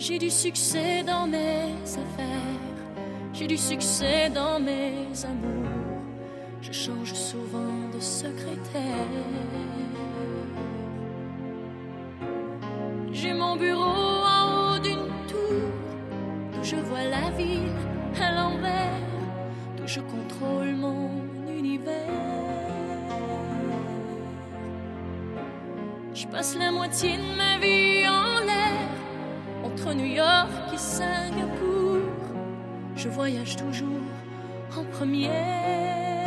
J'ai du succès dans mes affaires, j'ai du succès dans mes amours. Je change souvent de secrétaire. J'ai mon bureau en haut d'une tour, d'où je vois la ville à l'envers, d'où je contrôle mon univers. Je passe la moitié de ma vie en l'air, entre New York et Singapour. Je voyage toujours en première.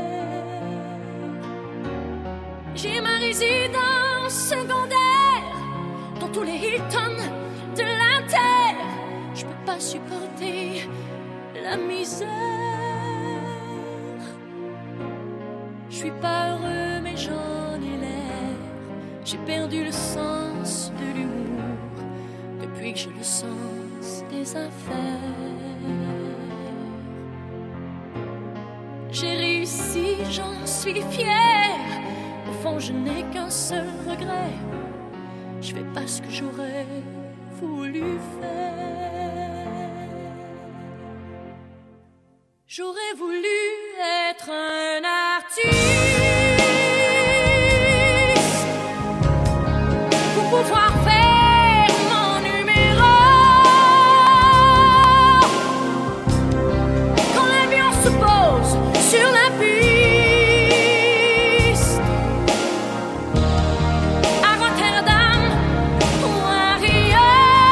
J'ai ma résidence secondaire dans tous les Hilton de la terre. Je peux pas supporter la misère. Je suis pas heureux mais j'en ai l'air. J'ai perdu le sens de l'humour depuis que j'ai le sens des affaires. J'ai réussi, j'en suis fière. Au fond, je n'ai qu'un seul regret. Je fais pas ce que j'aurais voulu faire. J'aurais voulu être un artiste pour pouvoir faire mon numéro. Quand l'avion se pose sur la piste, à Rotterdam ou à Rio,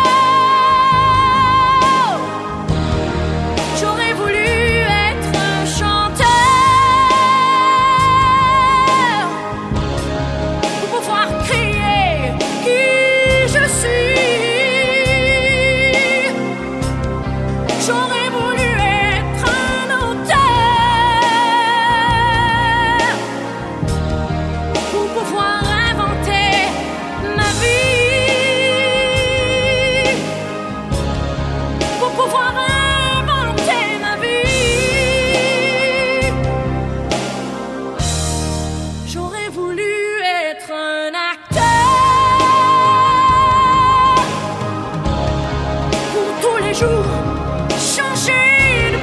j'aurais voulu être un chanteur pour pouvoir crier qui je suis. J'aurais voulu être un auteur pour pouvoir inventer ma vie, pour pouvoir inventer ma vie. J'aurais voulu être un acteur pour tous les jours changer de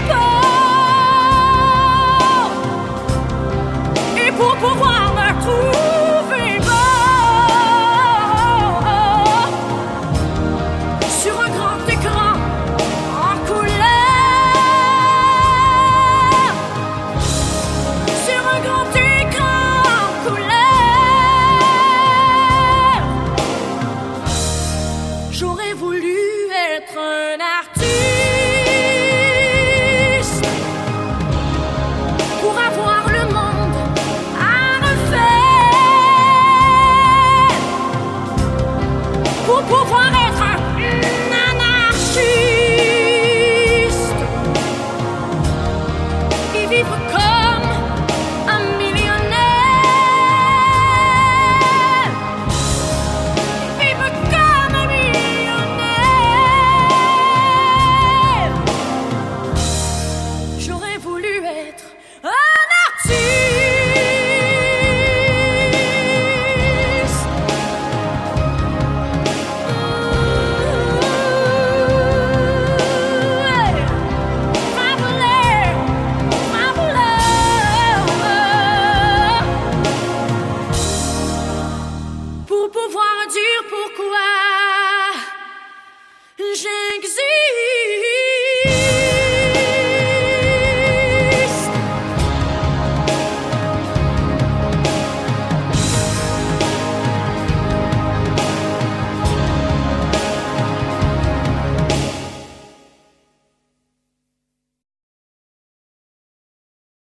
peau et pour pouvoir me trouver beau sur un grand écran en couleur, sur un grand écran en couleur. J'aurais voulu être un artiste pour avoir le monde à refaire, pour pouvoir être un anarchiste et vivre comme un millionnaire, vivre comme un millionnaire. J'aurais voulu être un artiste pour pouvoir dire pourquoi j'existe.